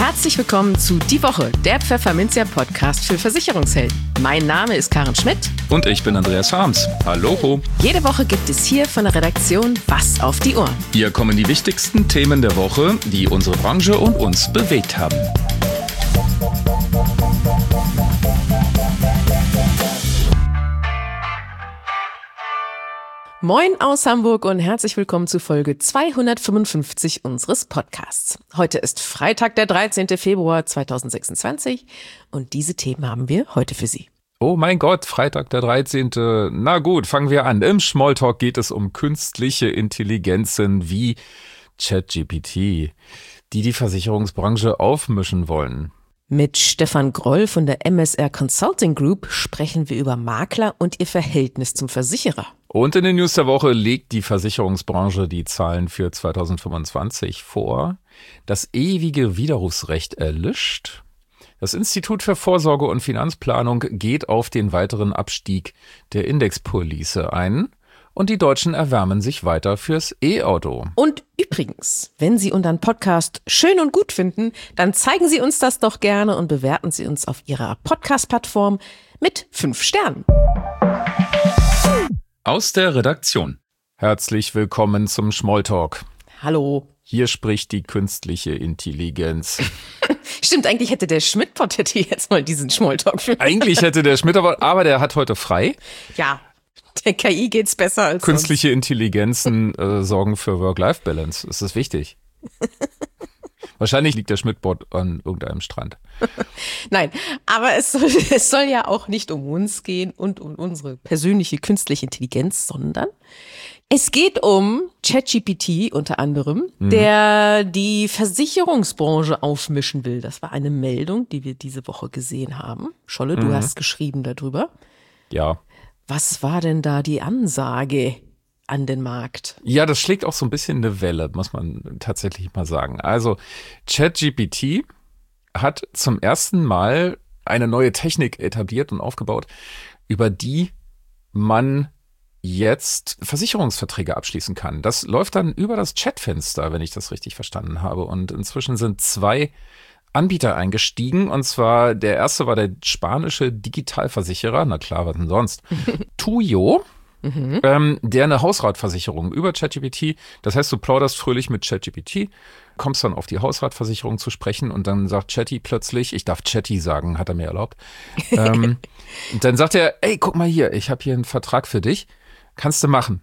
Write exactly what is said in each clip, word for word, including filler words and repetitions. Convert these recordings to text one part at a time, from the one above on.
Herzlich willkommen zu Die Woche, der Pfefferminzia-Podcast für Versicherungshelden. Mein Name ist Karen Schmidt. Und ich bin Andreas Harms. Hallo. Jede Woche gibt es hier von der Redaktion was auf die Ohren. Hier kommen die wichtigsten Themen der Woche, die unsere Branche und uns bewegt haben. Moin aus Hamburg und herzlich willkommen zu Folge zweihundertfünfundfünfzig unseres Podcasts. Heute ist Freitag, der dreizehnten Februar zweitausendsechsundzwanzig und diese Themen haben wir heute für Sie. Oh mein Gott, Freitag, der dreizehnte Na gut, fangen wir an. Im Smalltalk geht es um künstliche Intelligenzen wie ChatGPT, die die Versicherungsbranche aufmischen wollen. Mit Stefan Groll von der M S R Consulting Group sprechen wir über Makler und ihr Verhältnis zum Versicherer. Und in den News der Woche legt die Versicherungsbranche die Zahlen für zweitausendfünfundzwanzig vor. Das ewige Widerrufsrecht erlischt. Das Institut für Vorsorge und Finanzplanung geht auf den weiteren Abstieg der Indexpolice ein. Und die Deutschen erwärmen sich weiter fürs E-Auto. Und übrigens, wenn Sie unseren Podcast schön und gut finden, dann zeigen Sie uns das doch gerne und bewerten Sie uns auf Ihrer Podcast-Plattform mit fünf Sternen. Aus der Redaktion. Herzlich willkommen zum Smalltalk. Hallo. Hier spricht die künstliche Intelligenz. Stimmt, eigentlich hätte der Schmidt-Bot hätte jetzt mal diesen Smalltalk für. Eigentlich hätte der Schmidt-Bot, aber der hat heute frei. Ja. Der K I geht's besser als Künstliche sonst. Intelligenzen äh, sorgen für Work-Life-Balance. Das ist wichtig. Wahrscheinlich liegt der Schmidt-Bot an irgendeinem Strand. Nein, aber es soll, es soll ja auch nicht um uns gehen und um unsere persönliche künstliche Intelligenz, sondern es geht um ChatGPT unter anderem, mhm. der die Versicherungsbranche aufmischen will. Das war eine Meldung, die wir diese Woche gesehen haben. Scholle, du mhm. hast geschrieben darüber. Ja. Was war denn da die Ansage an den Markt? Ja, das schlägt auch so ein bisschen eine Welle, muss man tatsächlich mal sagen. Also ChatGPT hat zum ersten Mal eine neue Technik etabliert und aufgebaut, über die man jetzt Versicherungsverträge abschließen kann. Das läuft dann über das Chatfenster, wenn ich das richtig verstanden habe. Und inzwischen sind zwei Anbieter eingestiegen, und zwar der erste war der spanische Digitalversicherer, na klar, was denn sonst, Tuyo, mhm. ähm, der eine Hausratversicherung über ChatGPT, das heißt, du plauderst fröhlich mit ChatGPT, kommst dann auf die Hausratversicherung zu sprechen und dann sagt Chatty plötzlich, ich darf Chatty sagen, hat er mir erlaubt, ähm, und dann sagt er, ey, guck mal hier, ich habe hier einen Vertrag für dich, kannst du machen.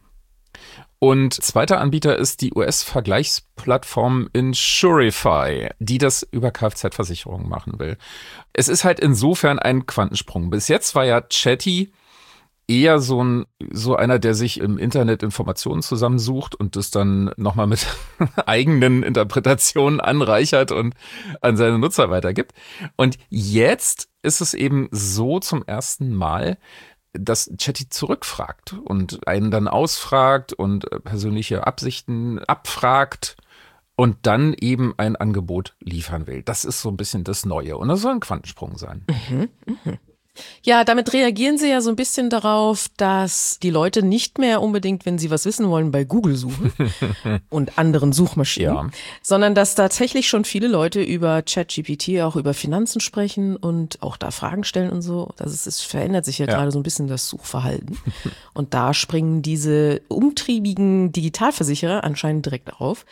Und zweiter Anbieter ist die U S-Vergleichsplattform Insurify, die das über Kfz-Versicherungen machen will. Es ist halt insofern ein Quantensprung. Bis jetzt war ja Chatty eher so ein so einer, der sich im Internet Informationen zusammensucht und das dann nochmal mit eigenen Interpretationen anreichert und an seine Nutzer weitergibt. Und jetzt ist es eben so zum ersten Mal, dass Chatty zurückfragt und einen dann ausfragt und persönliche Absichten abfragt und dann eben ein Angebot liefern will. Das ist so ein bisschen das Neue und das soll ein Quantensprung sein. Mhm, mh. Ja, damit reagieren sie ja so ein bisschen darauf, dass die Leute nicht mehr unbedingt, wenn sie was wissen wollen, bei Google suchen und anderen Suchmaschinen, ja. sondern dass tatsächlich schon viele Leute über ChatGPT auch über Finanzen sprechen und auch da Fragen stellen und so. Das ist, es verändert sich ja, ja. gerade so ein bisschen das Suchverhalten. Und da springen diese umtriebigen Digitalversicherer anscheinend direkt auf.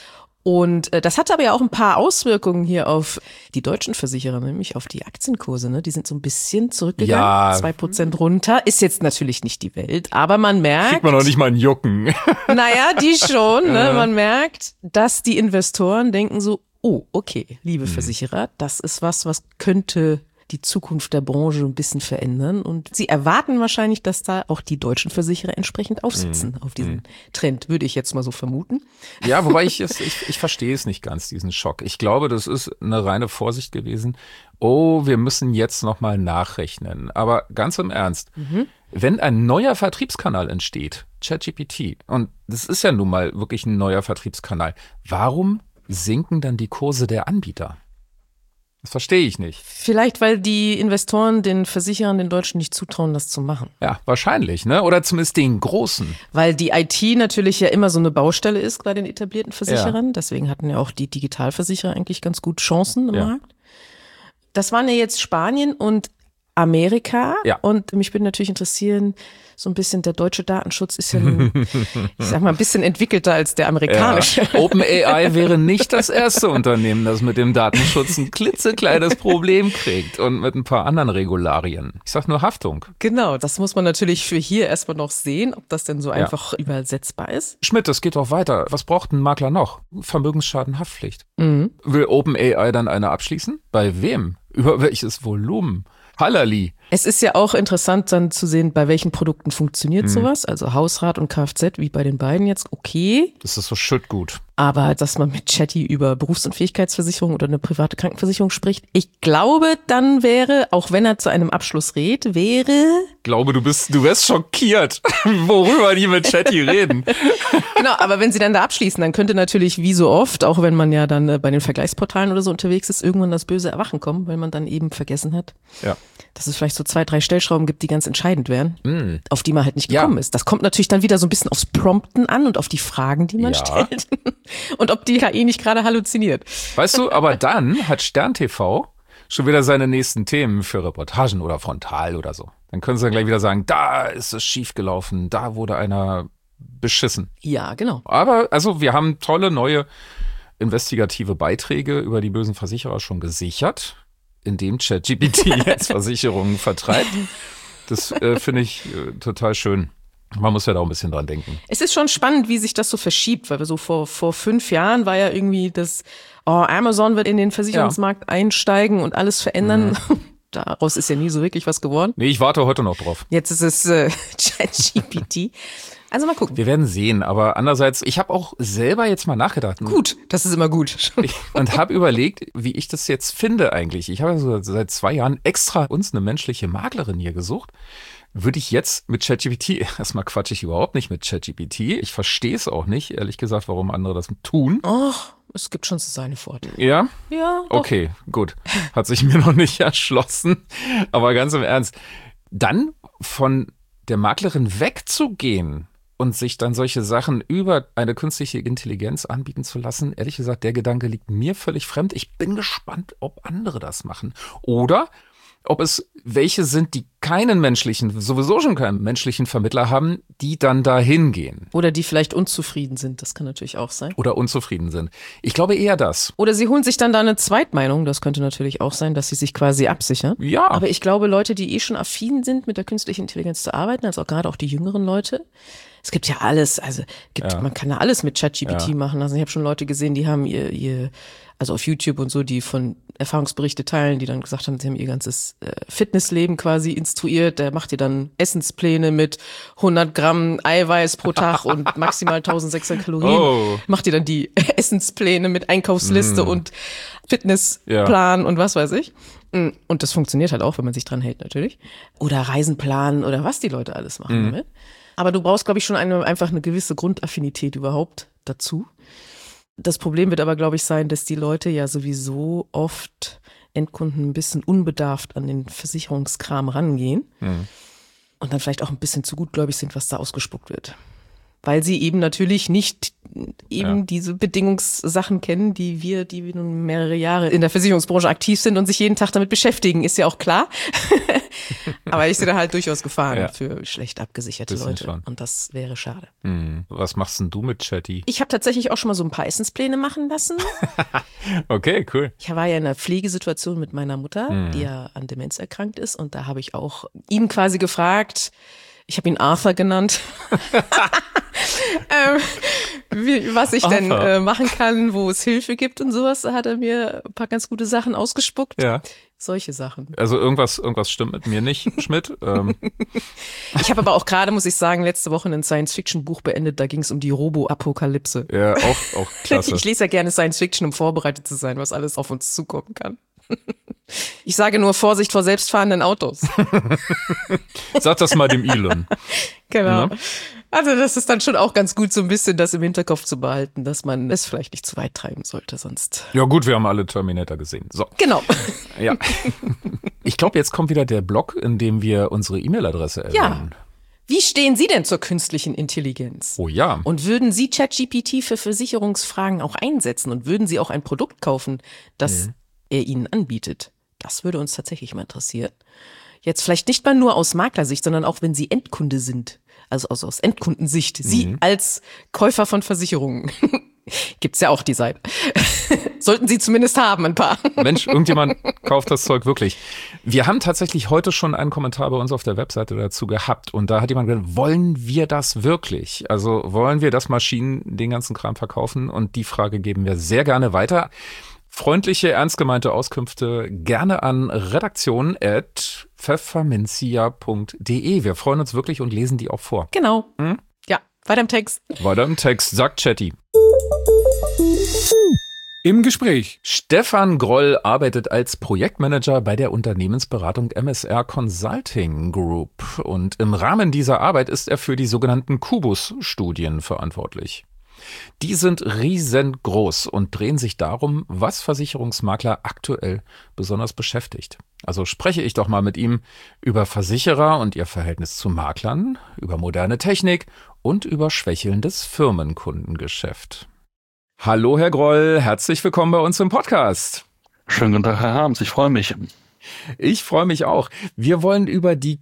Und äh, das hatte aber ja auch ein paar Auswirkungen hier auf die deutschen Versicherer, nämlich auf die Aktienkurse. Ne? Die sind so ein bisschen zurückgegangen, ja. zwei Prozent runter. Ist jetzt natürlich nicht die Welt, aber man merkt... Kriegt man noch nicht mal einen Jucken. Naja, die schon. Ne? Man merkt, dass die Investoren denken so, oh, okay, liebe Versicherer, das ist was, was könnte die Zukunft der Branche ein bisschen verändern. Und sie erwarten wahrscheinlich, dass da auch die deutschen Versicherer entsprechend aufsitzen mm. auf diesen mm. Trend, würde ich jetzt mal so vermuten. Ja, wobei ich es, ich, ich verstehe es nicht ganz, diesen Schock. Ich glaube, das ist eine reine Vorsicht gewesen. Oh, wir müssen jetzt nochmal nachrechnen. Aber ganz im Ernst, mhm. wenn ein neuer Vertriebskanal entsteht, ChatGPT, und das ist ja nun mal wirklich ein neuer Vertriebskanal, warum sinken dann die Kurse der Anbieter? Das verstehe ich nicht. Vielleicht, weil die Investoren den Versicherern, den Deutschen, nicht zutrauen, das zu machen. Ja, wahrscheinlich, ne? Oder zumindest den Großen. Weil die I T natürlich ja immer so eine Baustelle ist bei den etablierten Versicherern. Ja. Deswegen hatten ja auch die Digitalversicherer eigentlich ganz gut Chancen im ja. Markt. Das waren ja jetzt Spanien und Amerika. Ja. Und mich würde natürlich interessieren, so ein bisschen der deutsche Datenschutz ist ja nun, ich sag mal, ein bisschen entwickelter als der amerikanische. Ja. OpenAI wäre nicht das erste Unternehmen, das mit dem Datenschutz ein klitzekleines Problem kriegt und mit ein paar anderen Regularien. Ich sag nur Haftung. Genau, das muss man natürlich für hier erstmal noch sehen, ob das denn so ja. einfach übersetzbar ist. Schmidt, das geht doch weiter. Was braucht ein Makler noch? Vermögensschadenhaftpflicht. Mhm. Will OpenAI dann eine abschließen? Bei wem? Über welches Volumen? Hallali. Es ist ja auch interessant dann zu sehen, bei welchen Produkten funktioniert mhm. sowas. Also Hausrat und Kfz, wie bei den beiden jetzt, okay. Das ist so schüttgut. Aber dass man mit Chatty über Berufsunfähigkeitsversicherung oder eine private Krankenversicherung spricht, ich glaube, dann wäre, auch wenn er zu einem Abschluss redet, wäre... Ich glaube, du bist, du wärst schockiert, worüber die mit Chatty reden. Genau, aber wenn sie dann da abschließen, dann könnte natürlich wie so oft, auch wenn man ja dann bei den Vergleichsportalen oder so unterwegs ist, irgendwann das böse Erwachen kommen, weil man dann eben vergessen hat, ja. dass es vielleicht so zwei, drei Stellschrauben gibt, die ganz entscheidend wären, mm. auf die man halt nicht gekommen ja. ist. Das kommt natürlich dann wieder so ein bisschen aufs Prompten an und auf die Fragen, die man ja. stellt. Und ob die K I nicht gerade halluziniert. Weißt du, aber dann hat Stern T V schon wieder seine nächsten Themen für Reportagen oder Frontal oder so. Dann können sie dann gleich wieder sagen, da ist es schiefgelaufen, da wurde einer beschissen. Ja, genau. Aber also wir haben tolle neue investigative Beiträge über die bösen Versicherer schon gesichert, indem ChatGPT jetzt Versicherungen vertreibt. Das äh, finde ich äh, total schön. Man muss ja da auch ein bisschen dran denken. Es ist schon spannend, wie sich das so verschiebt, weil wir so vor, vor fünf Jahren war ja irgendwie das, oh, Amazon wird in den Versicherungsmarkt ja. einsteigen und alles verändern. Mhm. Daraus ist ja nie so wirklich was geworden. Nee, ich warte heute noch drauf. Jetzt ist es äh, ChatGPT. Also mal gucken. Wir werden sehen, aber andererseits, ich habe auch selber jetzt mal nachgedacht. Gut, das ist immer gut. Und habe überlegt, wie ich das jetzt finde eigentlich. Ich habe so seit zwei Jahren extra uns eine menschliche Maklerin hier gesucht. Würde ich jetzt mit ChatGPT, erstmal quatsche ich überhaupt nicht mit ChatGPT. Ich verstehe es auch nicht, ehrlich gesagt, warum andere das tun. Ach, es gibt schon so seine Vorteile. Ja? Ja. Doch. Okay, gut. Hat sich mir noch nicht erschlossen. Aber ganz im Ernst, dann von der Maklerin wegzugehen und sich dann solche Sachen über eine künstliche Intelligenz anbieten zu lassen, ehrlich gesagt, der Gedanke liegt mir völlig fremd. Ich bin gespannt, ob andere das machen. Oder ob es welche sind, die keinen menschlichen, sowieso schon keinen menschlichen Vermittler haben, die dann da hingehen. Oder die vielleicht unzufrieden sind, das kann natürlich auch sein. Oder unzufrieden sind. Ich glaube eher das. Oder sie holen sich dann da eine Zweitmeinung, das könnte natürlich auch sein, dass sie sich quasi absichern. Ja. Aber ich glaube, Leute, die eh schon affin sind, mit der künstlichen Intelligenz zu arbeiten, also auch gerade auch die jüngeren Leute, es gibt ja alles, also gibt, ja. man kann ja alles mit ChatGPT ja. machen lassen. Ich habe schon Leute gesehen, die haben ihr, ihr, also auf YouTube und so, die von Erfahrungsberichte teilen, die dann gesagt haben, sie haben ihr ganzes äh, Fitnessleben quasi instruiert. Der macht dir dann Essenspläne mit hundert Gramm Eiweiß pro Tag und maximal eintausendsechshundert Kalorien. Oh. Macht dir dann die Essenspläne mit Einkaufsliste mm. und Fitnessplan ja. und was weiß ich. Und das funktioniert halt auch, wenn man sich dran hält natürlich. Oder Reisen planen oder was die Leute alles machen mm. damit. Aber du brauchst, glaube ich, schon eine, einfach eine gewisse Grundaffinität überhaupt dazu. Das Problem wird aber, glaube ich, sein, dass die Leute ja sowieso oft Endkunden ein bisschen unbedarft an den Versicherungskram rangehen mhm. und dann vielleicht auch ein bisschen zu gutgläubig sind, was da ausgespuckt wird. Weil sie eben natürlich nicht eben ja. diese Bedingungssachen kennen, die wir, die wir nun mehrere Jahre in der Versicherungsbranche aktiv sind und sich jeden Tag damit beschäftigen, ist ja auch klar. Aber ich sehe da halt durchaus Gefahren ja. für schlecht abgesicherte Leute. Schon. Und das wäre schade. Hm. Was machst denn du mit Chatty? Ich habe tatsächlich auch schon mal so ein paar Essenspläne machen lassen. Okay, cool. Ich war ja in einer Pflegesituation mit meiner Mutter, hm. die ja an Demenz erkrankt ist. Und da habe ich auch ihn quasi gefragt, ich habe ihn Arthur genannt, ähm, wie, was ich Arthur. denn äh, machen kann, wo es Hilfe gibt und sowas. Da hat er mir ein paar ganz gute Sachen ausgespuckt. Ja. Solche Sachen. Also irgendwas, irgendwas stimmt mit mir nicht, Schmidt. ähm. Ich habe aber auch gerade, muss ich sagen, letzte Woche ein Science-Fiction-Buch beendet. Da ging es um die Robo-Apokalypse. Ja, auch, auch klasse. Ich lese ja gerne Science-Fiction, um vorbereitet zu sein, was alles auf uns zukommen kann. Ich sage nur Vorsicht vor selbstfahrenden Autos. Sag das mal dem Elon. Genau. Ja. Also das ist dann schon auch ganz gut, so ein bisschen das im Hinterkopf zu behalten, dass man es vielleicht nicht zu weit treiben sollte, sonst. Ja gut, wir haben alle Terminator gesehen. So. Genau. Ja. Ich glaube, jetzt kommt wieder der Blog, in dem wir unsere E-Mail-Adresse erwähnen. Ja. Wie stehen Sie denn zur künstlichen Intelligenz? Oh ja. Und würden Sie ChatGPT für Versicherungsfragen auch einsetzen und würden Sie auch ein Produkt kaufen, das mhm. er Ihnen anbietet? Das würde uns tatsächlich mal interessieren. Jetzt vielleicht nicht mal nur aus Maklersicht, sondern auch, wenn Sie Endkunde sind. Also aus, aus Endkundensicht. Sie mhm. als Käufer von Versicherungen. Gibt's ja auch die Seite. Sollten Sie zumindest haben, ein paar. Mensch, irgendjemand kauft das Zeug wirklich. Wir haben tatsächlich heute schon einen Kommentar bei uns auf der Webseite dazu gehabt. Und da hat jemand gesagt, wollen wir das wirklich? Also wollen wir, dass Maschinen den ganzen Kram verkaufen? Und die Frage geben wir sehr gerne weiter. Freundliche, ernst gemeinte Auskünfte gerne an redaktion at pfefferminzia punkt de. Wir freuen uns wirklich und lesen die auch vor. Genau. Hm? Ja, weiter im Text. Weiter im Text, sagt Chatty. Im Gespräch. Stefan Groll arbeitet als Projektmanager bei der Unternehmensberatung M S R Consulting Group. Und im Rahmen dieser Arbeit ist er für die sogenannten Kubus-Studien verantwortlich. Die sind riesengroß und drehen sich darum, was Versicherungsmakler aktuell besonders beschäftigt. Also spreche ich doch mal mit ihm über Versicherer und ihr Verhältnis zu Maklern, über moderne Technik und über schwächelndes Firmenkundengeschäft. Hallo Herr Groll, herzlich willkommen bei uns im Podcast. Schönen guten Tag, Herr Harms, ich freue mich. Ich freue mich auch. Wir wollen über die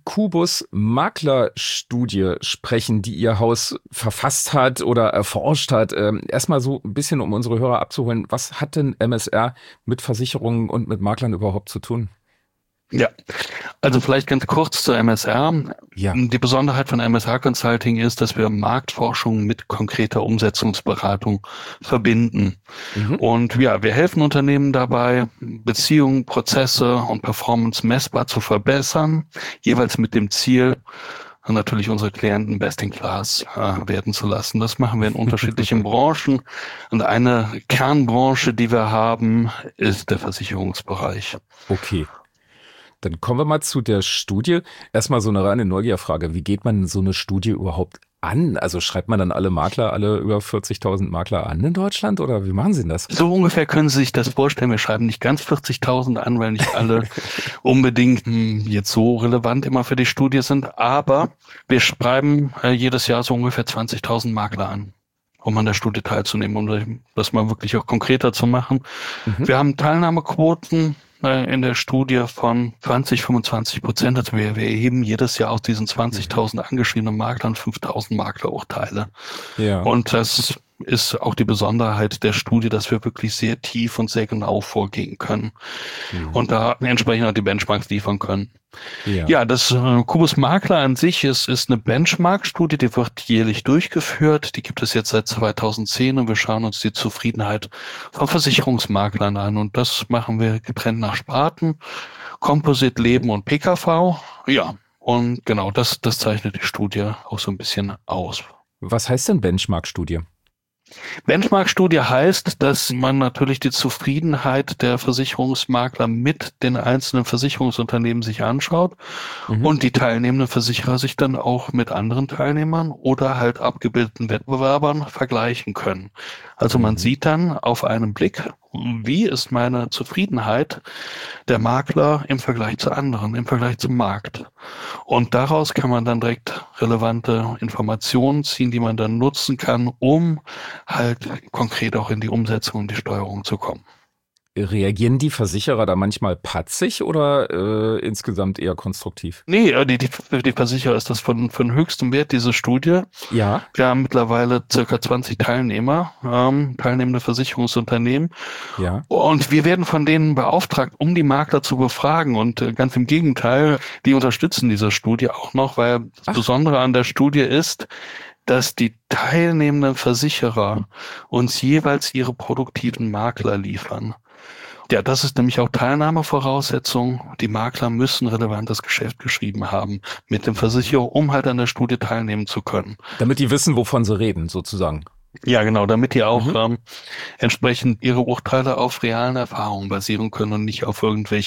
Kubus-Makler-Studie sprechen, die Ihr Haus verfasst hat oder erforscht hat. Ähm, erstmal so ein bisschen, um unsere Hörer abzuholen. Was hat denn M S R mit Versicherungen und mit Maklern überhaupt zu tun? Ja, also vielleicht ganz kurz zur M S R. Ja. Die Besonderheit von M S R Consulting ist, dass wir Marktforschung mit konkreter Umsetzungsberatung verbinden. Mhm. Und ja, wir helfen Unternehmen dabei, Beziehungen, Prozesse und Performance messbar zu verbessern, jeweils mit dem Ziel, natürlich unsere Klienten best in class äh, werden zu lassen. Das machen wir in unterschiedlichen Branchen. Und eine Kernbranche, die wir haben, ist der Versicherungsbereich. Okay. Dann kommen wir mal zu der Studie. Erstmal so eine reine Neugierfrage. Wie geht man so eine Studie überhaupt an? Also schreibt man dann alle Makler, alle über vierzigtausend Makler an in Deutschland oder wie machen Sie denn das? So ungefähr können Sie sich das vorstellen. Wir schreiben nicht ganz vierzigtausend an, weil nicht alle unbedingt hm, jetzt so relevant immer für die Studie sind. Aber wir schreiben äh, jedes Jahr so ungefähr zwanzigtausend Makler an, um an der Studie teilzunehmen, um das mal wirklich auch konkreter zu machen. Mhm. Wir haben Teilnahmequoten in der Studie von zwanzig, fünfundzwanzig Prozent. Also wir, wir erheben jedes Jahr aus diesen zwanzigtausend angeschriebenen Maklern fünftausend Maklerurteile. Ja. Und das ist auch die Besonderheit der Studie, dass wir wirklich sehr tief und sehr genau vorgehen können. Mhm. Und da entsprechend auch die Benchmarks liefern können. Ja, ja das äh, Kubus Makler an sich ist, ist eine Benchmark-Studie, die wird jährlich durchgeführt. Die gibt es jetzt seit zweitausendzehn und wir schauen uns die Zufriedenheit von Versicherungsmaklern an. Und das machen wir getrennt nach Sparten, Composite, Leben und P K V. Ja, und genau, das, das zeichnet die Studie auch so ein bisschen aus. Was heißt denn Benchmark-Studie? Benchmark-Studie heißt, dass man natürlich die Zufriedenheit der Versicherungsmakler mit den einzelnen Versicherungsunternehmen sich anschaut mhm. und die teilnehmenden Versicherer sich dann auch mit anderen Teilnehmern oder halt abgebildeten Wettbewerbern vergleichen können. Also man mhm. sieht dann auf einen Blick, wie ist meine Zufriedenheit der Makler im Vergleich zu anderen, im Vergleich zum Markt. Und daraus kann man dann direkt relevante Informationen ziehen, die man dann nutzen kann, um halt konkret auch in die Umsetzung und die Steuerung zu kommen. Reagieren die Versicherer da manchmal patzig oder äh, insgesamt eher konstruktiv? Nee, die, die, die Versicherer ist das von, von höchstem Wert, diese Studie. Ja. Wir haben mittlerweile circa zwanzig Teilnehmer, ähm, teilnehmende Versicherungsunternehmen. Ja. Und wir werden von denen beauftragt, um die Makler zu befragen. Und äh, ganz im Gegenteil, die unterstützen diese Studie auch noch, weil das Ach. Besondere an der Studie ist, dass die teilnehmenden Versicherer uns jeweils ihre produktiven Makler liefern. Ja, das ist nämlich auch Teilnahmevoraussetzung. Die Makler müssen relevantes Geschäft geschrieben haben mit dem Versicherer, um halt an der Studie teilnehmen zu können. Damit die wissen, wovon sie reden, sozusagen. Ja, genau, damit die auch mhm. ähm, entsprechend ihre Urteile auf realen Erfahrungen basieren können und nicht auf irgendwelchen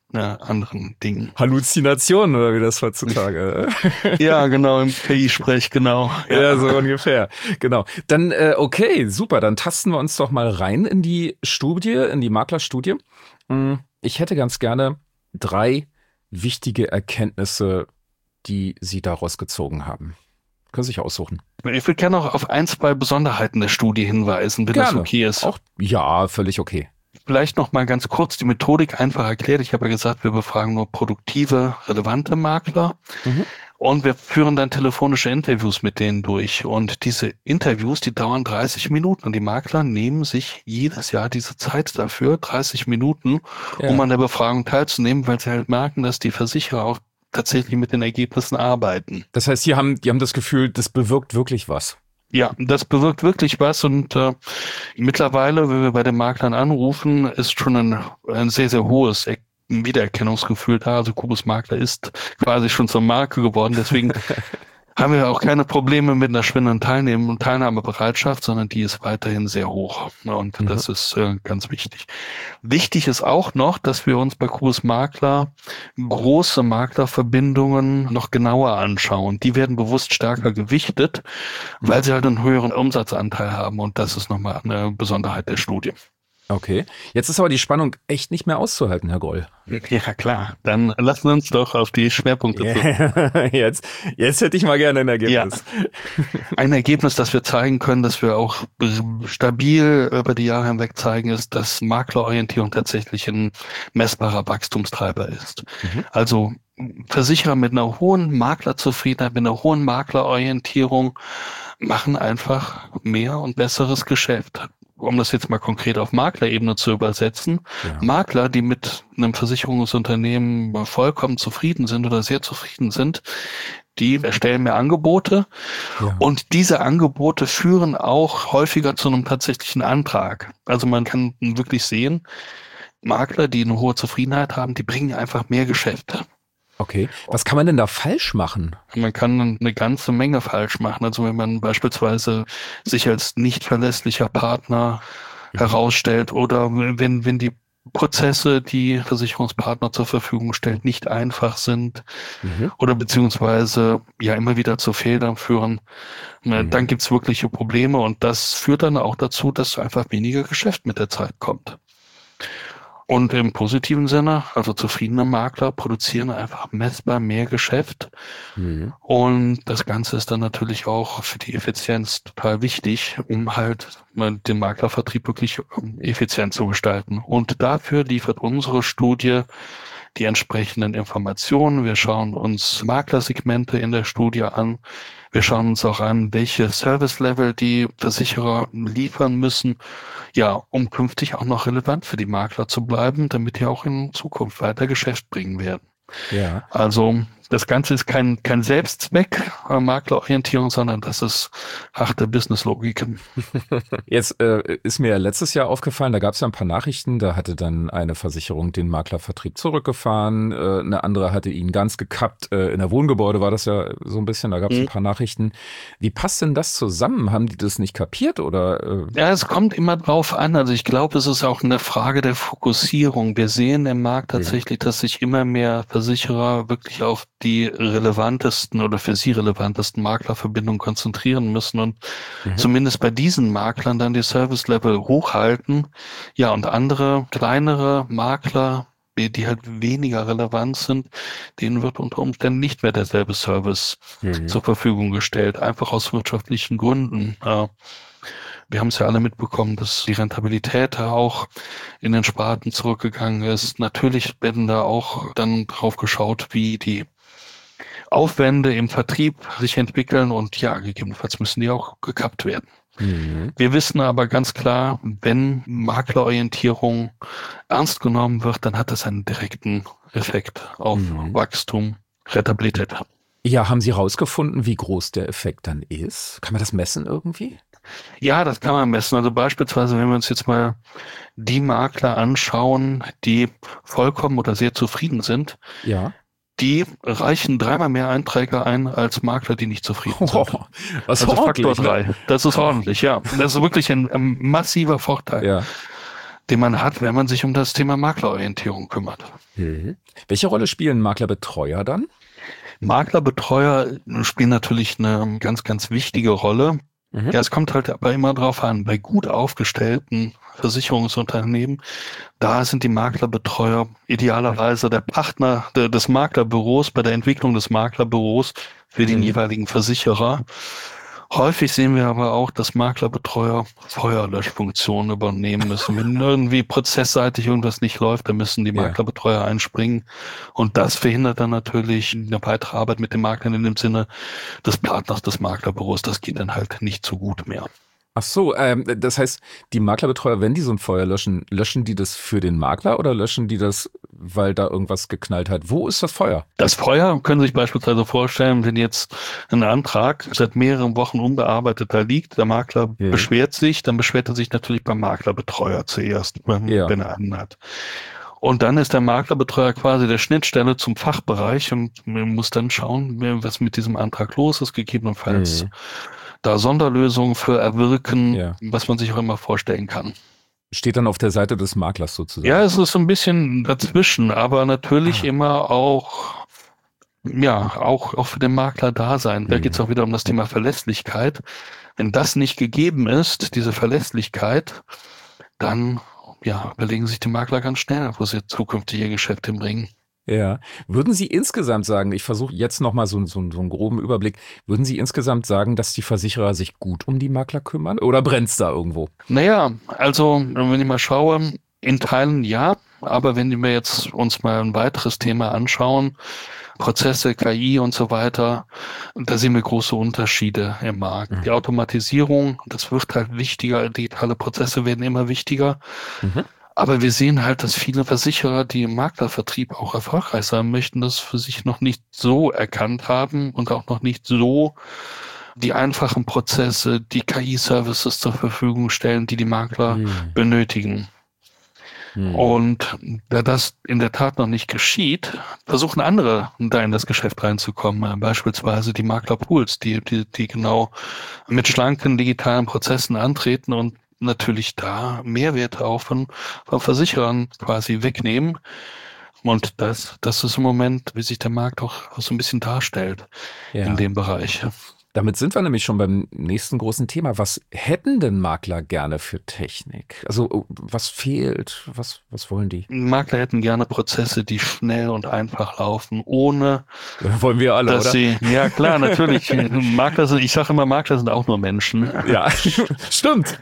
äh, anderen Dingen. Halluzinationen oder wie das heutzutage. Ja, genau, im K I-Sprech, genau. Ja. ja, so ungefähr. Genau. Dann, äh, okay, super. Dann tasten wir uns doch mal rein in die Studie, in die Maklerstudie. Ich hätte ganz gerne drei wichtige Erkenntnisse, die Sie daraus gezogen haben. Können Sie sich aussuchen. Ich würde gerne noch auf ein, zwei Besonderheiten der Studie hinweisen, wenn gerne. das okay ist. Auch, ja, völlig okay. Vielleicht noch mal ganz kurz die Methodik einfach erklärt. Ich habe ja gesagt, wir befragen nur produktive, relevante Makler. Mhm. Und wir führen dann telefonische Interviews mit denen durch. Und diese Interviews, die dauern dreißig Minuten. Und die Makler nehmen sich jedes Jahr diese Zeit dafür, dreißig Minuten, ja. um an der Befragung teilzunehmen, weil sie halt merken, dass die Versicherer auch tatsächlich mit den Ergebnissen arbeiten. Das heißt, die haben, die haben das Gefühl, das bewirkt wirklich was. Ja, das bewirkt wirklich was und äh, mittlerweile, wenn wir bei den Maklern anrufen, ist schon ein, ein sehr, sehr hohes Wiedererkennungsgefühl da. Also Kubus Makler ist quasi schon zur Marke geworden. Deswegen haben wir auch keine Probleme mit einer schwindenden Teilnehmer- Teilnahmebereitschaft, sondern die ist weiterhin sehr hoch. Und mhm. das ist äh, ganz wichtig. Wichtig ist auch noch, dass wir uns bei Kubus Makler große Maklerverbindungen noch genauer anschauen. Die werden bewusst stärker gewichtet, weil sie halt einen höheren Umsatzanteil haben. Und das ist nochmal eine Besonderheit der Studie. Okay, jetzt ist aber die Spannung echt nicht mehr auszuhalten, Herr Groll. Ja, klar. Dann lassen wir uns doch auf die Schwerpunkte yeah. jetzt, jetzt hätte ich mal gerne ein Ergebnis. Ja. Ein Ergebnis, das wir zeigen können, dass wir auch stabil über die Jahre hinweg zeigen, ist, dass Maklerorientierung tatsächlich ein messbarer Wachstumstreiber ist. Mhm. Also Versicherer mit einer hohen Maklerzufriedenheit, mit einer hohen Maklerorientierung machen einfach mehr und besseres Geschäft. Um das jetzt mal konkret auf Maklerebene zu übersetzen, ja. Makler, die mit einem Versicherungsunternehmen vollkommen zufrieden sind oder sehr zufrieden sind, die erstellen mehr Angebote ja. und diese Angebote führen auch häufiger zu einem tatsächlichen Antrag. Also man kann wirklich sehen, Makler, die eine hohe Zufriedenheit haben, die bringen einfach mehr Geschäfte. Okay, was kann man denn da falsch machen? Man kann eine ganze Menge falsch machen. Also wenn man beispielsweise sich als nicht verlässlicher Partner mhm. herausstellt oder wenn wenn die Prozesse, die Versicherungspartner zur Verfügung stellt, nicht einfach sind mhm. oder beziehungsweise ja immer wieder zu Fehlern führen, mhm. dann gibt's wirkliche Probleme und das führt dann auch dazu, dass einfach weniger Geschäft mit der Zeit kommt. Und im positiven Sinne, also zufriedene Makler produzieren einfach messbar mehr Geschäft. Mhm. Und das Ganze ist dann natürlich auch für die Effizienz total wichtig, um halt den Maklervertrieb wirklich effizient zu gestalten. Und dafür liefert unsere Studie die entsprechenden Informationen. Wir schauen uns Maklersegmente in der Studie an. Wir schauen uns auch an, welche Service-Level die Versicherer liefern müssen, ja, um künftig auch noch relevant für die Makler zu bleiben, damit die auch in Zukunft weiter Geschäft bringen werden. Ja. Also das Ganze ist kein kein Selbstzweck, äh, Maklerorientierung, sondern das ist harte Businesslogik. Jetzt äh, ist mir letztes Jahr aufgefallen, da gab es ja ein paar Nachrichten, da hatte dann eine Versicherung den Maklervertrieb zurückgefahren, äh, eine andere hatte ihn ganz gekappt, äh, in der Wohngebäude war das ja so ein bisschen, da gab es mhm. ein paar Nachrichten. Wie passt denn das zusammen? Haben die das nicht kapiert oder? Äh? Ja, es kommt immer drauf an, also ich glaube, es ist auch eine Frage der Fokussierung. Wir sehen im Markt tatsächlich, mhm. dass sich immer mehr Versicherer wirklich auf die relevantesten oder für sie relevantesten Maklerverbindungen konzentrieren müssen und mhm. zumindest bei diesen Maklern dann die Service-Level hochhalten. Ja, und andere, kleinere Makler, die halt weniger relevant sind, denen wird unter Umständen nicht mehr derselbe Service mhm. zur Verfügung gestellt, einfach aus wirtschaftlichen Gründen. Ja. Wir haben es ja alle mitbekommen, dass die Rentabilität auch in den Sparten zurückgegangen ist. Natürlich werden da auch dann drauf geschaut, wie die Aufwände im Vertrieb sich entwickeln und ja, gegebenenfalls müssen die auch gekappt werden. Mhm. Wir wissen aber ganz klar, wenn Maklerorientierung ernst genommen wird, dann hat das einen direkten Effekt auf mhm. Wachstum, Rentabilität. Ja, haben Sie rausgefunden, wie groß der Effekt dann ist? Kann man das messen irgendwie? Ja, das kann man messen. Also beispielsweise, wenn wir uns jetzt mal die Makler anschauen, die vollkommen oder sehr zufrieden sind, ja. die reichen dreimal mehr Einträge ein als Makler, die nicht zufrieden sind. Oh, das ist also Faktor drei. Das ist ordentlich, ja. Das ist wirklich ein, ein massiver Vorteil. Ja. den man hat, wenn man sich um das Thema Maklerorientierung kümmert. Mhm. Welche Rolle spielen Maklerbetreuer dann? Maklerbetreuer spielen natürlich eine ganz, ganz wichtige Rolle. Mhm. Ja, es kommt halt aber immer drauf an, bei gut aufgestellten Versicherungsunternehmen, da sind die Maklerbetreuer idealerweise der Partner des Maklerbüros bei der Entwicklung des Maklerbüros für den mhm. jeweiligen Versicherer. Häufig sehen wir aber auch, dass Maklerbetreuer Feuerlöschfunktionen übernehmen müssen. Wenn irgendwie prozessseitig irgendwas nicht läuft, dann müssen die Maklerbetreuer einspringen. Und das verhindert dann natürlich eine weitere Arbeit mit dem Makler in dem Sinne des Partners des Maklerbüros. Das geht dann halt nicht so gut mehr. Ach so, ähm, das heißt, die Maklerbetreuer, wenn die so ein Feuer löschen, löschen die das für den Makler oder löschen die das, weil da irgendwas geknallt hat? Wo ist das Feuer? Das Feuer können Sie sich beispielsweise vorstellen, wenn jetzt ein Antrag seit mehreren Wochen unbearbeitet da liegt, der Makler ja. beschwert sich, dann beschwert er sich natürlich beim Maklerbetreuer zuerst, wenn, ja. wenn er einen hat. Und dann ist der Maklerbetreuer quasi der Schnittstelle zum Fachbereich und man muss dann schauen, was mit diesem Antrag los ist, gegebenenfalls ja. da Sonderlösungen für erwirken, ja. was man sich auch immer vorstellen kann. Steht dann auf der Seite des Maklers sozusagen. Ja, es ist so ein bisschen dazwischen, aber natürlich ah. immer auch, ja, auch, auch für den Makler da sein. Mhm. Da geht es auch wieder um das Thema Verlässlichkeit. Wenn das nicht gegeben ist, diese Verlässlichkeit, dann, ja, überlegen sich die Makler ganz schnell, wo sie zukünftig ihr Geschäft hinbringen. Ja. Würden Sie insgesamt sagen, ich versuche jetzt nochmal so, so, so einen groben Überblick, würden Sie insgesamt sagen, dass die Versicherer sich gut um die Makler kümmern oder brennt es da irgendwo? Naja, also wenn ich mal schaue, in Teilen ja, aber wenn wir jetzt uns mal ein weiteres Thema anschauen, Prozesse, K I und so weiter, da sehen wir große Unterschiede im Markt. Mhm. Die Automatisierung, das wird halt wichtiger, digitale Prozesse werden immer wichtiger. Mhm. Aber wir sehen halt, dass viele Versicherer, die im Maklervertrieb auch erfolgreich sein möchten, das für sich noch nicht so erkannt haben und auch noch nicht so die einfachen Prozesse, die K I-Services zur Verfügung stellen, die die Makler hm. benötigen. Hm. Und da das in der Tat noch nicht geschieht, versuchen andere da in das Geschäft reinzukommen. Beispielsweise die Maklerpools, die, die, die genau mit schlanken digitalen Prozessen antreten und natürlich da Mehrwerte auch von, von Versicherern quasi wegnehmen. Und das, das ist im Moment, wie sich der Markt auch so ein bisschen darstellt ja. in dem Bereich. Damit sind wir nämlich schon beim nächsten großen Thema. Was hätten denn Makler gerne für Technik? Also was fehlt? Was, was wollen die? Makler hätten gerne Prozesse, die schnell und einfach laufen, ohne ja, wollen wir alle, dass oder? Sie, ja klar, natürlich. Makler sind, ich sage immer, Makler sind auch nur Menschen. Ja, stimmt.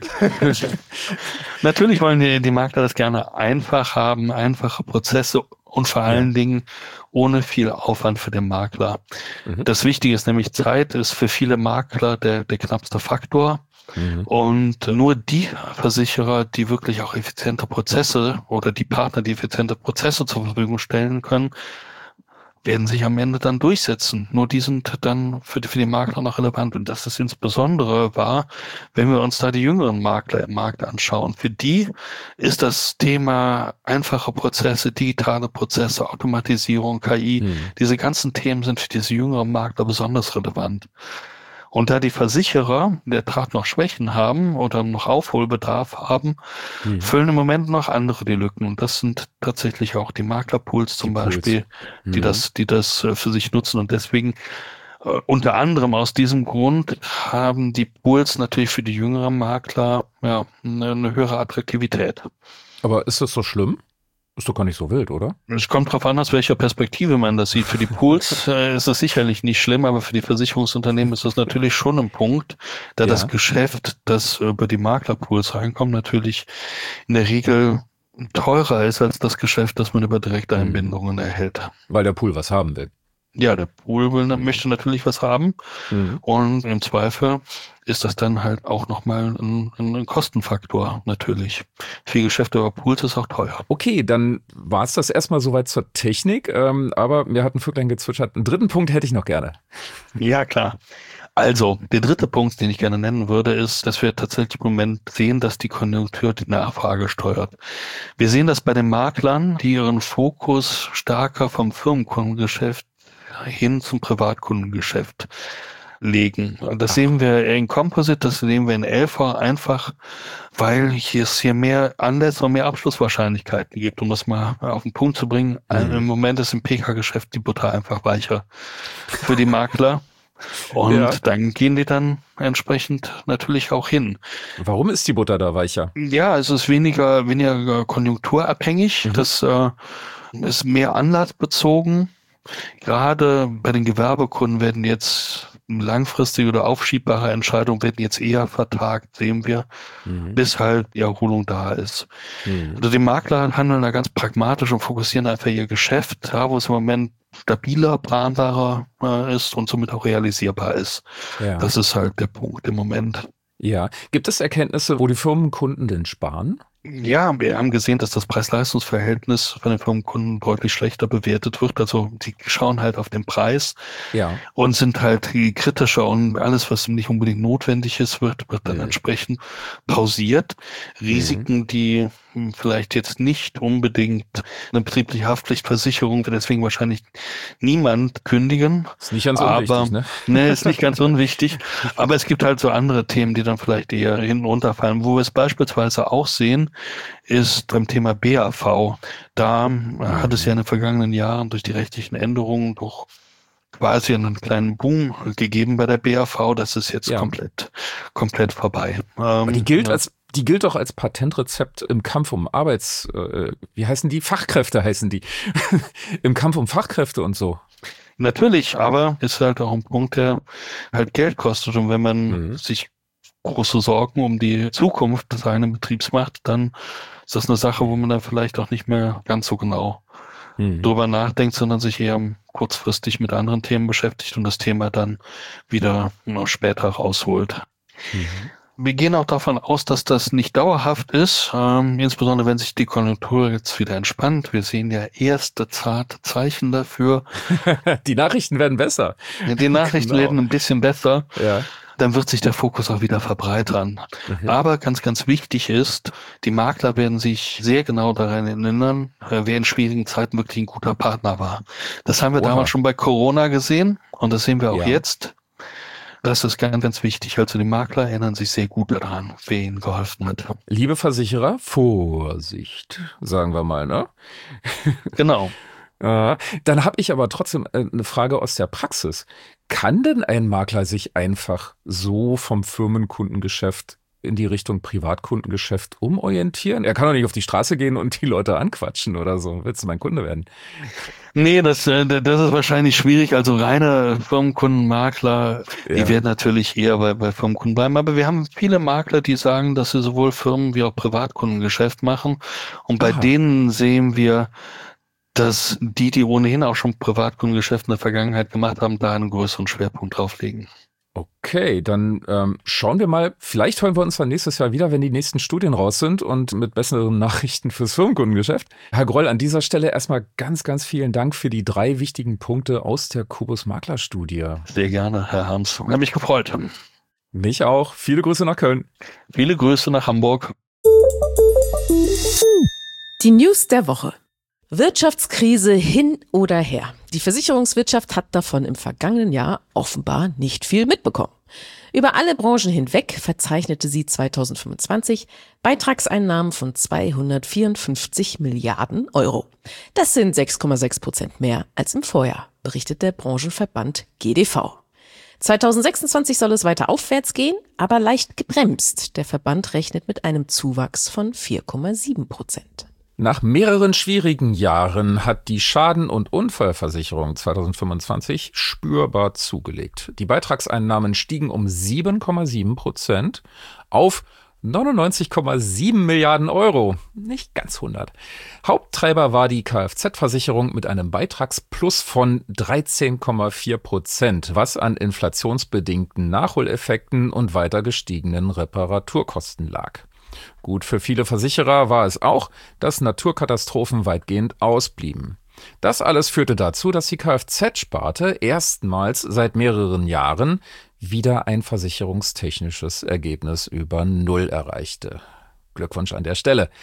Natürlich wollen die, die Makler das gerne einfach haben, einfache Prozesse und vor allen ja. Dingen ohne viel Aufwand für den Makler. Mhm. Das Wichtige ist nämlich, Zeit ist für viele Makler der, der knappste Faktor. Mhm. Und nur die Versicherer, die wirklich auch effiziente Prozesse oder die Partner, die effiziente Prozesse zur Verfügung stellen können, werden sich am Ende dann durchsetzen. Nur die sind dann für die, für die Makler noch relevant. Und das ist insbesondere wahr, wenn wir uns da die jüngeren Makler im Markt anschauen. Für die ist das Thema einfache Prozesse, digitale Prozesse, Automatisierung, K I, hm. diese ganzen Themen sind für diese jüngeren Makler besonders relevant. Und da die Versicherer in der Tat noch Schwächen haben oder noch Aufholbedarf haben, mhm. füllen im Moment noch andere die Lücken. Und das sind tatsächlich auch die Maklerpools zum die Beispiel, Pools. die mhm. das, die das für sich nutzen. Und deswegen, äh, unter anderem aus diesem Grund, haben die Pools natürlich für die jüngeren Makler ja eine, eine höhere Attraktivität. Aber ist das so schlimm? Ist doch gar nicht so wild, oder? Es kommt drauf an, aus welcher Perspektive man das sieht. Für die Pools äh, ist das sicherlich nicht schlimm, aber für die Versicherungsunternehmen ist das natürlich schon ein Punkt, da ja. das Geschäft, das über die Maklerpools reinkommt, natürlich in der Regel teurer ist als das Geschäft, das man über Direkteinbindungen erhält. Weil der Pool was haben will. Ja, der Pool will, möchte natürlich was haben mhm. und im Zweifel ist das dann halt auch nochmal ein, ein Kostenfaktor natürlich. Viel Geschäfte über Pools ist auch teuer. Okay, dann war es das erstmal soweit zur Technik, ähm, aber mir hat ein Vöglein gezwitschert. Einen dritten Punkt hätte ich noch gerne. Ja, klar. Also, der dritte Punkt, den ich gerne nennen würde, ist, dass wir tatsächlich im Moment sehen, dass die Konjunktur die Nachfrage steuert. Wir sehen das bei den Maklern, die ihren Fokus stärker vom Firmenkundengeschäft hin zum Privatkundengeschäft legen. Das Ach. sehen wir in Composite, das sehen wir in L V einfach, weil hier es hier mehr Anlässe und mehr Abschlusswahrscheinlichkeiten gibt, um das mal auf den Punkt zu bringen. Mhm. Im Moment ist im P K-Geschäft die Butter einfach weicher für die Makler. Und ja. dann gehen die dann entsprechend natürlich auch hin. Warum ist die Butter da weicher? Ja, es ist weniger, weniger konjunkturabhängig. Mhm. Das äh, ist mehr anlassbezogen. Gerade bei den Gewerbekunden werden jetzt langfristige oder aufschiebbare Entscheidungen werden jetzt eher vertagt, sehen wir, mhm. bis halt die Erholung da ist. Mhm. Also die Makler handeln da ganz pragmatisch und fokussieren einfach ihr Geschäft, da wo es im Moment stabiler, planbarer äh, ist und somit auch realisierbar ist. Ja. Das ist halt der Punkt im Moment. Ja. Gibt es Erkenntnisse, wo die Firmenkunden denn sparen? Ja, wir haben gesehen, dass das Preis-Leistungs-Verhältnis von den Firmenkunden deutlich schlechter bewertet wird. Also die schauen halt auf den Preis ja. und sind halt kritischer und alles, was nicht unbedingt notwendig ist, wird, wird dann mhm. entsprechend pausiert. Risiken, mhm. die vielleicht jetzt nicht unbedingt eine betriebliche Haftpflichtversicherung, deswegen wahrscheinlich niemand kündigen. Ist nicht ganz unwichtig, aber, ne? Ne, ist nicht ganz unwichtig. Aber es gibt halt so andere Themen, die dann vielleicht eher hinten runterfallen. Wo wir es beispielsweise auch sehen, ist beim Thema B A V. Da mhm. hat es ja in den vergangenen Jahren durch die rechtlichen Änderungen doch quasi einen kleinen Boom gegeben bei der B A V. Das ist jetzt ja. komplett, komplett vorbei. Aber die gilt ja. als Die gilt doch als Patentrezept im Kampf um Arbeits, äh, wie heißen die? Fachkräfte heißen die. Im Kampf um Fachkräfte und so. Natürlich, aber ist halt auch ein Punkt, der halt Geld kostet. Und wenn man mhm. sich große Sorgen um die Zukunft seines Betriebs macht, dann ist das eine Sache, wo man dann vielleicht auch nicht mehr ganz so genau mhm. drüber nachdenkt, sondern sich eher kurzfristig mit anderen Themen beschäftigt und das Thema dann wieder noch später rausholt. Mhm. Wir gehen auch davon aus, dass das nicht dauerhaft ist, ähm, insbesondere wenn sich die Konjunktur jetzt wieder entspannt. Wir sehen ja erste zarte Zeichen dafür. Die Nachrichten werden besser. Die Nachrichten genau. werden ein bisschen besser. Ja. Dann wird sich der Fokus auch wieder verbreitern. Mhm. Aber ganz, ganz wichtig ist, die Makler werden sich sehr genau daran erinnern, wer in schwierigen Zeiten wirklich ein guter Partner war. Das haben wir Oha. damals schon bei Corona gesehen und das sehen wir auch ja. jetzt. Das ist ganz, ganz wichtig. Also die Makler erinnern sich sehr gut daran, wer ihnen geholfen hat. Liebe Versicherer, Vorsicht, sagen wir mal, ne? Genau. Äh, dann habe ich aber trotzdem eine Frage aus der Praxis. Kann denn ein Makler sich einfach so vom Firmenkundengeschäft in die Richtung Privatkundengeschäft umorientieren? Er kann doch nicht auf die Straße gehen und die Leute anquatschen oder so. Willst du mein Kunde werden? Nee, das, das ist wahrscheinlich schwierig. Also reine Firmenkundenmakler, ja. die werden natürlich eher bei, bei Firmenkunden bleiben. Aber wir haben viele Makler, die sagen, dass sie sowohl Firmen- wie auch Privatkundengeschäft machen. Und bei Aha. denen sehen wir, dass die, die ohnehin auch schon Privatkundengeschäft in der Vergangenheit gemacht haben, da einen größeren Schwerpunkt drauflegen. Okay, dann ähm, schauen wir mal. Vielleicht hören wir uns dann nächstes Jahr wieder, wenn die nächsten Studien raus sind und mit besseren Nachrichten fürs Firmenkundengeschäft. Herr Groll, an dieser Stelle erstmal ganz, ganz vielen Dank für die drei wichtigen Punkte aus der Kubus Maklerstudie. Sehr gerne, Herr Harms. Hat mich gefreut. Mich auch. Viele Grüße nach Köln. Viele Grüße nach Hamburg. Die News der Woche. Wirtschaftskrise hin oder her. Die Versicherungswirtschaft hat davon im vergangenen Jahr offenbar nicht viel mitbekommen. Über alle Branchen hinweg verzeichnete sie zweitausendfünfundzwanzig Beitragseinnahmen von zweihundertvierundfünfzig Milliarden Euro. Das sind sechs Komma sechs Prozent mehr als im Vorjahr, berichtet der Branchenverband G D V. zweitausendsechsundzwanzig soll es weiter aufwärts gehen, aber leicht gebremst. Der Verband rechnet mit einem Zuwachs von vier Komma sieben Prozent. Nach mehreren schwierigen Jahren hat die Schaden- und Unfallversicherung zweitausendfünfundzwanzig spürbar zugelegt. Die Beitragseinnahmen stiegen um sieben Komma sieben Prozent auf neunundneunzig Komma sieben Milliarden Euro. Nicht ganz hundert. Haupttreiber war die Kfz-Versicherung mit einem Beitragsplus von dreizehn Komma vier Prozent, was an inflationsbedingten Nachholeffekten und weiter gestiegenen Reparaturkosten lag. Gut für viele Versicherer war es auch, dass Naturkatastrophen weitgehend ausblieben. Das alles führte dazu, dass die Kfz-Sparte erstmals seit mehreren Jahren wieder ein versicherungstechnisches Ergebnis über Null erreichte. Glückwunsch an der Stelle.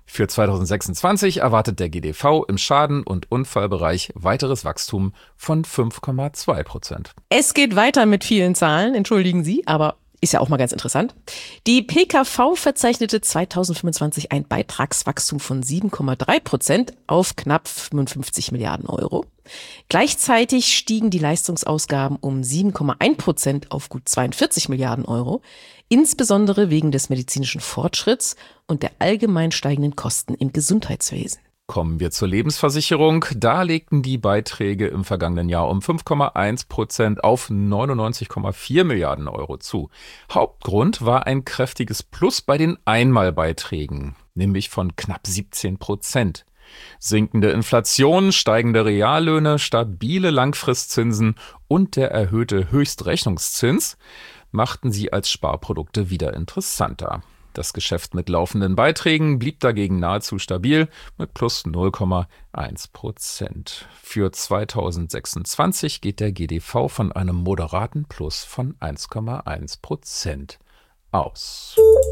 Für zweitausendsechsundzwanzig erwartet der G D V im Schaden- und Unfallbereich weiteres Wachstum von fünf Komma zwei Prozent. Es geht weiter mit vielen Zahlen, entschuldigen Sie, aber ist ja auch mal ganz interessant. Die P K V verzeichnete zweitausendfünfundzwanzig ein Beitragswachstum von sieben Komma drei Prozent auf knapp fünfundfünfzig Milliarden Euro. Gleichzeitig stiegen die Leistungsausgaben um sieben Komma eins Prozent auf gut zweiundvierzig Milliarden Euro, insbesondere wegen des medizinischen Fortschritts und der allgemein steigenden Kosten im Gesundheitswesen. Kommen wir zur Lebensversicherung. Da legten die Beiträge im vergangenen Jahr um fünf Komma eins Prozent auf neunundneunzig Komma vier Milliarden Euro zu. Hauptgrund war ein kräftiges Plus bei den Einmalbeiträgen, nämlich von knapp siebzehn Prozent. Sinkende Inflation, steigende Reallöhne, stabile Langfristzinsen und der erhöhte Höchstrechnungszins machten sie als Sparprodukte wieder interessanter. Das Geschäft mit laufenden Beiträgen blieb dagegen nahezu stabil mit plus null Komma eins Prozent. Für zweitausendsechsundzwanzig geht der G D V von einem moderaten Plus von eins Komma eins Prozent aus.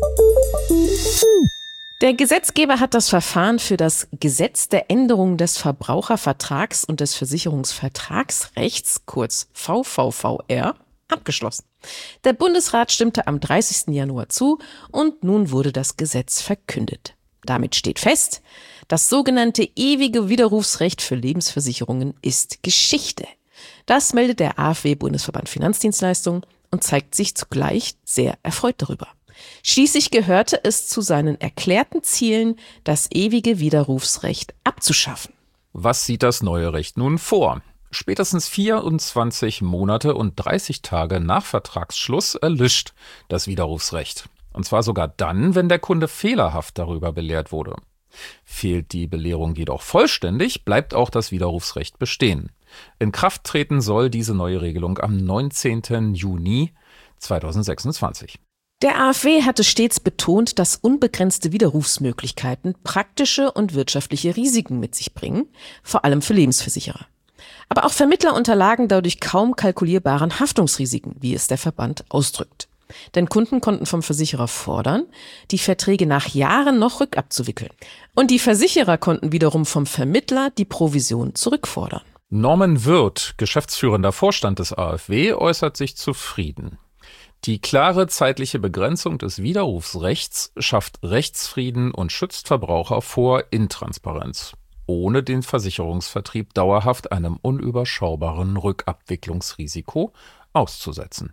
Der Gesetzgeber hat das Verfahren für das Gesetz der Änderung des Verbrauchervertrags und des Versicherungsvertragsrechts, kurz V V V R, abgeschlossen. Der Bundesrat stimmte am dreißigsten Januar zu und nun wurde das Gesetz verkündet. Damit steht fest, das sogenannte ewige Widerrufsrecht für Lebensversicherungen ist Geschichte. Das meldet der A F W-Bundesverband Finanzdienstleistungen und zeigt sich zugleich sehr erfreut darüber. Schließlich gehörte es zu seinen erklärten Zielen, das ewige Widerrufsrecht abzuschaffen. Was sieht das neue Recht nun vor? Spätestens vierundzwanzig Monate und dreißig Tage nach Vertragsschluss erlischt das Widerrufsrecht. Und zwar sogar dann, wenn der Kunde fehlerhaft darüber belehrt wurde. Fehlt die Belehrung jedoch vollständig, bleibt auch das Widerrufsrecht bestehen. In Kraft treten soll diese neue Regelung am neunzehnten Juni zweitausendsechsundzwanzig. Der A F W hatte stets betont, dass unbegrenzte Widerrufsmöglichkeiten praktische und wirtschaftliche Risiken mit sich bringen, vor allem für Lebensversicherer. Aber auch Vermittler unterlagen dadurch kaum kalkulierbaren Haftungsrisiken, wie es der Verband ausdrückt. Denn Kunden konnten vom Versicherer fordern, die Verträge nach Jahren noch rückabzuwickeln. Und die Versicherer konnten wiederum vom Vermittler die Provision zurückfordern. Norman Wirth, geschäftsführender Vorstand des A F W, äußert sich zufrieden. Die klare zeitliche Begrenzung des Widerrufsrechts schafft Rechtsfrieden und schützt Verbraucher vor Intransparenz, ohne den Versicherungsvertrieb dauerhaft einem unüberschaubaren Rückabwicklungsrisiko auszusetzen.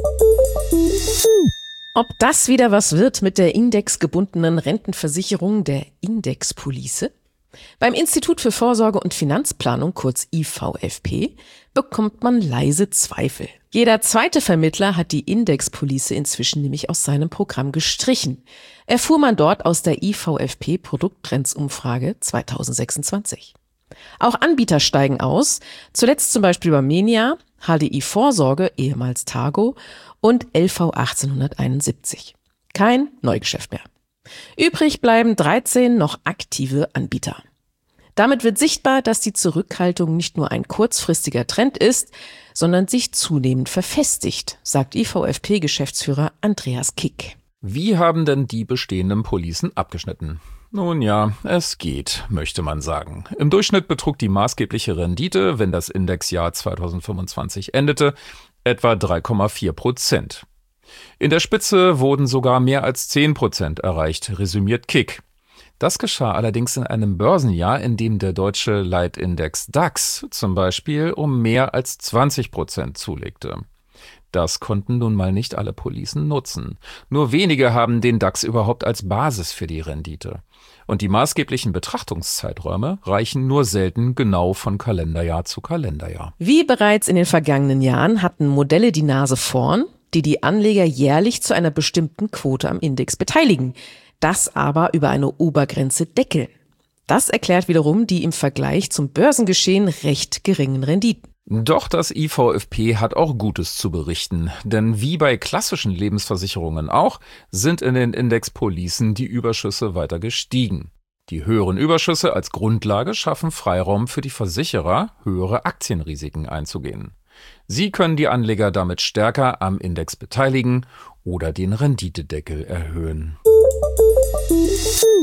Ob das wieder was wird mit der indexgebundenen Rentenversicherung, der Indexpolice? Beim Institut für Vorsorge und Finanzplanung, kurz I V F P, bekommt man leise Zweifel. Jeder zweite Vermittler hat die Indexpolice inzwischen nämlich aus seinem Programm gestrichen, erfuhr man dort aus der I V F P Produkttrends-Umfrage zweitausendsechsundzwanzig. Auch Anbieter steigen aus, zuletzt zum Beispiel Barmenia, H D I Vorsorge, ehemals Targo, und L V achtzehnhunderteinundsiebzig. Kein Neugeschäft mehr. Übrig bleiben dreizehn noch aktive Anbieter. Damit wird sichtbar, dass die Zurückhaltung nicht nur ein kurzfristiger Trend ist, sondern sich zunehmend verfestigt, sagt I V F P-Geschäftsführer Andreas Kick. Wie haben denn die bestehenden Policen abgeschnitten? Nun ja, es geht, möchte man sagen. Im Durchschnitt betrug die maßgebliche Rendite, wenn das Indexjahr zweitausendfünfundzwanzig endete, etwa drei Komma vier Prozent. In der Spitze wurden sogar mehr als zehn Prozent erreicht, resümiert Kick. Das geschah allerdings in einem Börsenjahr, in dem der deutsche Leitindex DAX zum Beispiel um mehr als zwanzig Prozent zulegte. Das konnten nun mal nicht alle Policen nutzen. Nur wenige haben den DAX überhaupt als Basis für die Rendite. Und die maßgeblichen Betrachtungszeiträume reichen nur selten genau von Kalenderjahr zu Kalenderjahr. Wie bereits in den vergangenen Jahren hatten Modelle die Nase vorn, die die Anleger jährlich zu einer bestimmten Quote am Index beteiligen. Das aber über eine Obergrenze deckeln. Das erklärt wiederum die im Vergleich zum Börsengeschehen recht geringen Renditen. Doch das I V F P hat auch Gutes zu berichten, denn wie bei klassischen Lebensversicherungen auch, sind in den Indexpolicen die Überschüsse weiter gestiegen. Die höheren Überschüsse als Grundlage schaffen Freiraum für die Versicherer, höhere Aktienrisiken einzugehen. Sie können die Anleger damit stärker am Index beteiligen oder den Renditedeckel erhöhen.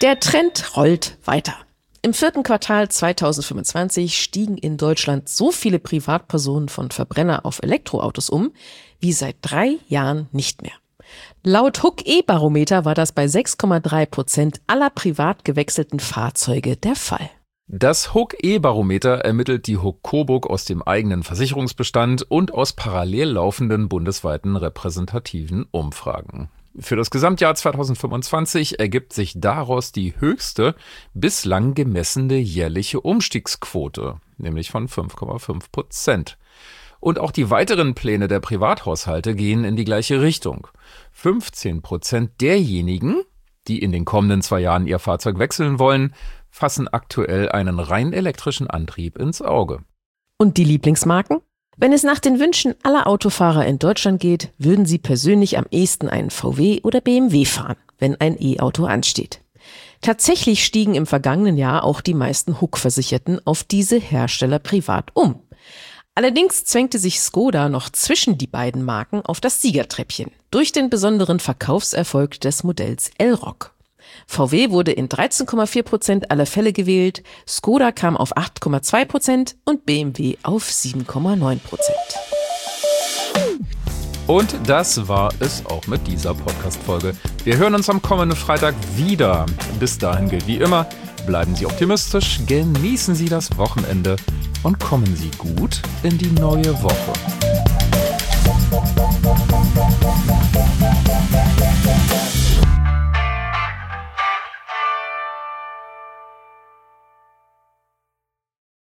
Der Trend rollt weiter. Im vierten Quartal zweitausendfünfundzwanzig stiegen in Deutschland so viele Privatpersonen von Verbrenner auf Elektroautos um, wie seit drei Jahren nicht mehr. Laut Hook E-Barometer war das bei sechs Komma drei Prozent aller privat gewechselten Fahrzeuge der Fall. Das Hook E-Barometer ermittelt die Hook Coburg aus dem eigenen Versicherungsbestand und aus parallel laufenden bundesweiten repräsentativen Umfragen. Für das Gesamtjahr zweitausendfünfundzwanzig ergibt sich daraus die höchste bislang gemessene jährliche Umstiegsquote, nämlich von fünf Komma fünf Prozent. Und auch die weiteren Pläne der Privathaushalte gehen in die gleiche Richtung. fünfzehn Prozent derjenigen, die in den kommenden zwei Jahren ihr Fahrzeug wechseln wollen, fassen aktuell einen rein elektrischen Antrieb ins Auge. Und die Lieblingsmarken? Wenn es nach den Wünschen aller Autofahrer in Deutschland geht, würden sie persönlich am ehesten einen V W oder B M W fahren, wenn ein E-Auto ansteht. Tatsächlich stiegen im vergangenen Jahr auch die meisten Hook-Versicherten auf diese Hersteller privat um. Allerdings zwängte sich Skoda noch zwischen die beiden Marken auf das Siegertreppchen durch den besonderen Verkaufserfolg des Modells Elroq. V W wurde in dreizehn Komma vier Prozent aller Fälle gewählt, Skoda kam auf acht Komma zwei Prozent und B M W auf sieben Komma neun Prozent. Und das war es auch mit dieser Podcast-Folge. Wir hören uns am kommenden Freitag wieder. Bis dahin gilt wie immer, bleiben Sie optimistisch, genießen Sie das Wochenende und kommen Sie gut in die neue Woche.